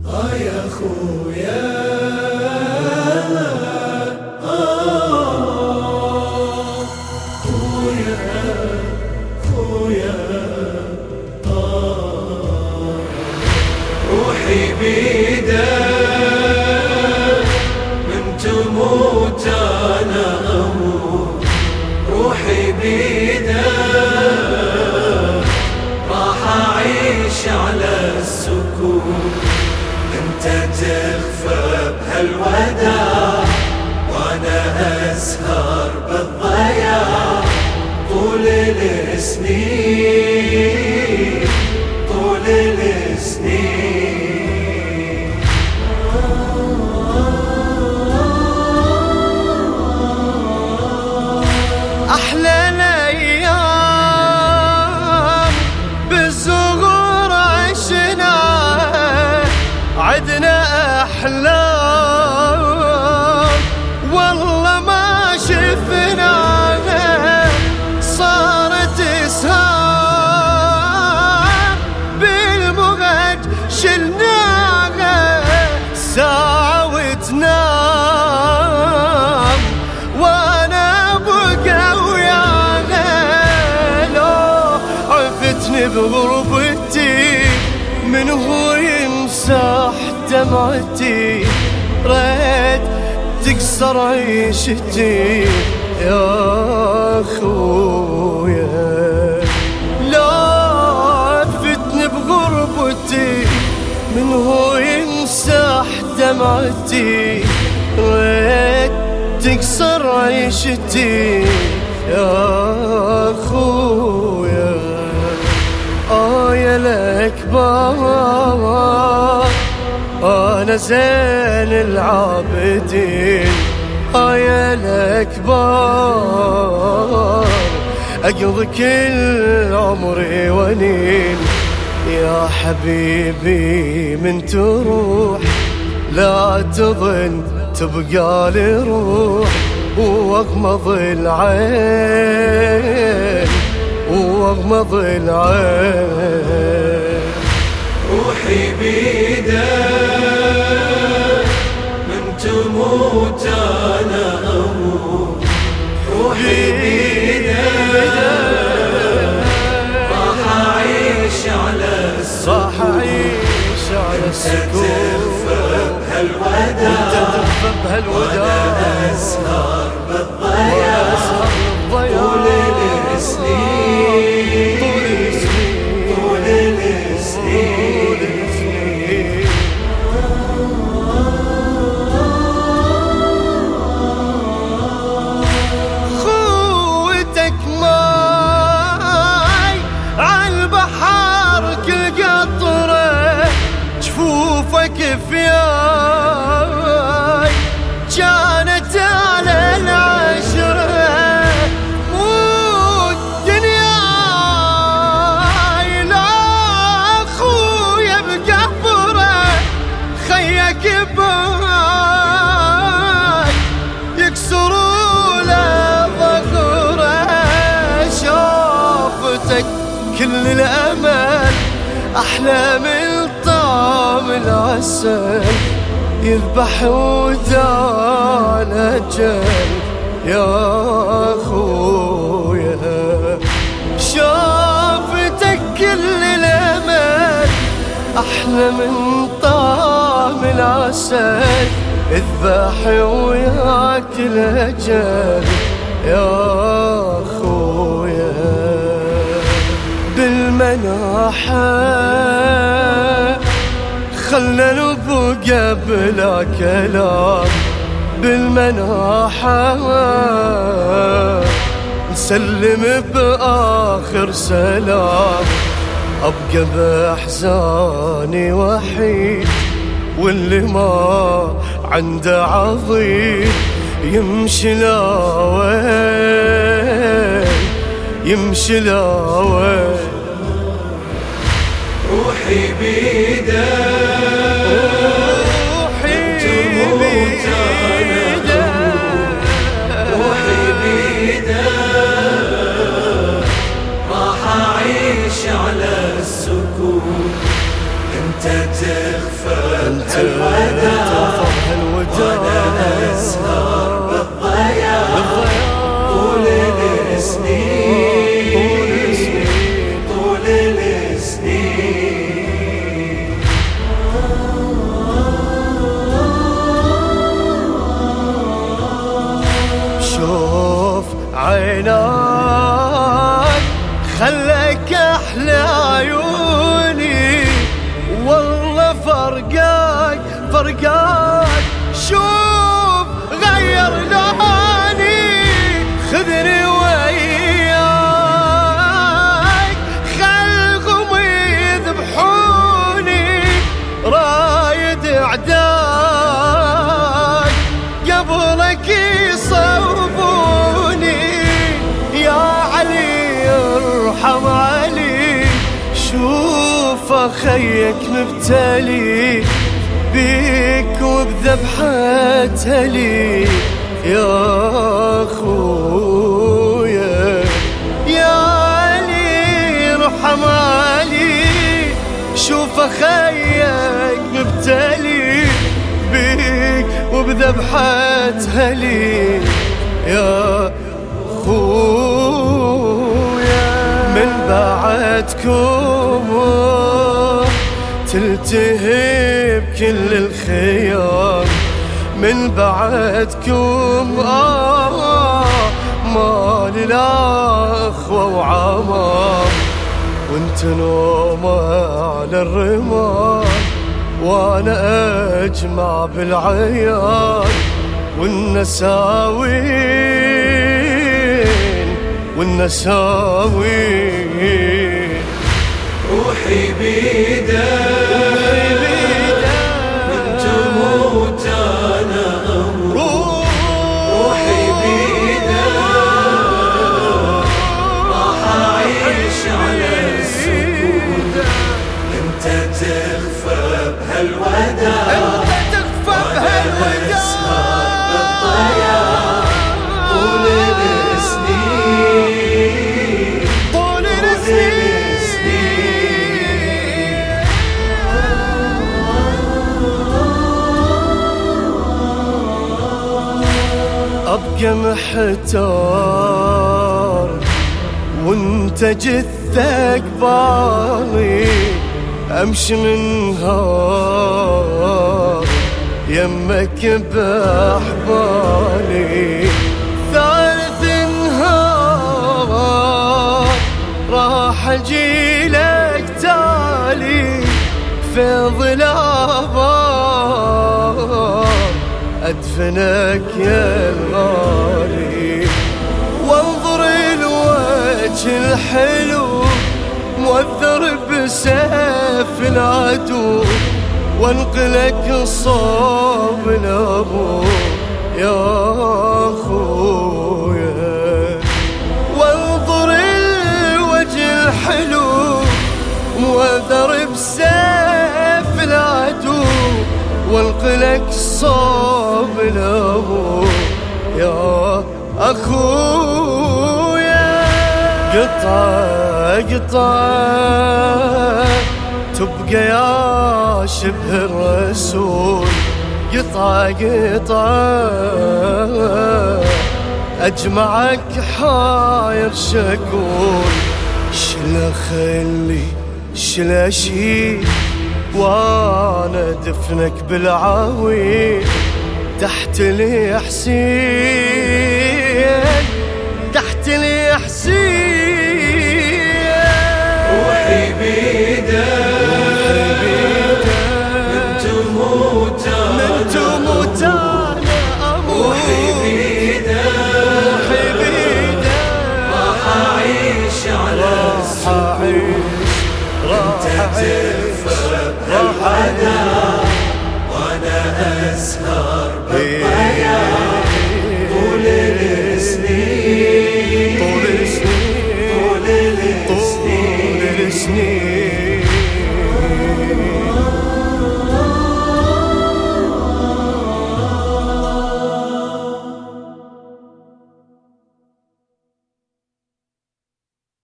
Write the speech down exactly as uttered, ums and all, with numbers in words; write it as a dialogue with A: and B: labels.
A: آه يا خويا خويا خويا روحي بيدك من تموت أنا أموت، روحي بيدك راح أعيش على السكون، انت تخفى بهالوداع وانا اسهر بالضياع طول السنين طول السنين.
B: احلى الايام بالزهور عشناها، عدنا أحلام والله ما شفناها، صارت سهام بالمغد شلناها، ساعة وتنام وانا بقى وياها، لو عفتني بغربتي من هو يمسح دمعتي، ريت تكسر عيشتي يا خويا، لا عفتني بغربتي من هو يمسح دمعتي، ريت تكسر عيشتي يا خويا. آه يا الأكبر أنا زين العابدين، آه يا الأكبر أقضي كل عمري ونين، يا حبيبي من تروح لا تظن تبقى لي روح، واغمض العين واغمض العين.
A: روحي بيدك من تموت أنا أموت، روحي بيدك راح أعيش على السكون،
B: راح أعيش على السكون،
A: انت تخفى بهالوداع وانا اسهر بالضياع طول السنين طول السنين.
B: خوتك ماي عالبحر كل قطرة، جفوفك فياي كانت على العشرة، مو دنياي لا خويا بقفرة، خيك باي يكسروا له ظهره، شوفتك كل الأمل أحلى من طعم العسل، يذبح ودان أجل يا خويا، شوفتك كل الأمل أحلى من طعم العسل، اذبح وياك الأجل يا خويا. بالمناحة خلنا نبقى بلا كلام، بالمناحة نسلم بآخر سلام، أبقى بأحزاني وحيد واللي ما عنده عظيم يمشي لاوين يمشي لاوين.
A: روحي بيدك
B: روحي
A: تموت أنا أموت، روحي بيدك راح أعيش على السكون، انت تخفى
B: انت
A: بهالوداع
B: ترفع الوداع
A: وانا اسهر بالضياع طول السنين طول السنين.
B: شوف عيناك خلك احلى عيوني والله فرقاك فرقاك شوف غير لوني خذني وياك خلقهم يذبحوني رايد اعداك قبلك يصوبوني يا علي ارحم علي شوف اخيك مبتلي بيك وبذبحة لي يا اخويا يا علي ارحم علي شوف اخيك مبتلي بيك وبذبحة لي يا اخويا من بعدكم تلتهب كل الخيام من بعدكم آه مالي لا أخوة وعمام وانت نومة على الرمال وانا اجمع بالعيال والنساوين والنساوين.
A: روحي بيدك من تموت انا اموت روحي بيدك راح اعيش على السكوت انت تخفى بهالوداع
B: انت تخفى بهالوداع
A: بالضياع طول السنين
B: طول السنين. ابقى محتار وانت جثك بالي امشي من نهار يمك باحبالي ثالث نهار راح اجيلك تالي في ظلام أدفنك يا الغالي وانظر الوجه الحلو موثر بسيف العدو وانقلك صوب الأبو يا أخويا وانظر الوجه الحلو موثر بسيف العدو وانقلك صوب الأبو يا أخويا. قطعة قطعة تبقى يا شبه الرسول قطعة قطعة أجمعك حاير شكول شلا خلي شلا شيل وانا دفنك بالعويل تحت الحسين تحت الحسين.
A: روحي بيدك من تموت
B: من تموت انا اموت
A: روحي بيدك
B: روحي بيدك
A: راح اعيش على السكوت انت تخفى بهالوداع وانا اسهر بالضياع طول السنين
B: طول السنين
A: طول السنين
B: طول السنين.